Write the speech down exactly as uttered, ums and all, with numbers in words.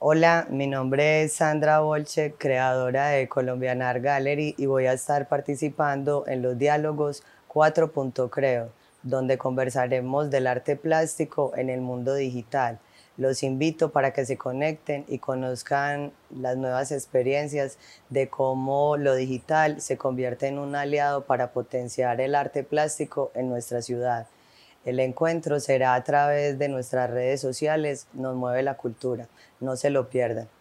Hola, mi nombre es Sandra Bolche, creadora de Colombian Art Gallery y voy a estar participando en los diálogos cuatro. Creo, donde conversaremos del arte plástico en el mundo digital. Los invito para que se conecten y conozcan las nuevas experiencias de cómo lo digital se convierte en un aliado para potenciar el arte plástico en nuestra ciudad. El encuentro será a través de nuestras redes sociales, Nos Mueve la Cultura. No se lo pierdan.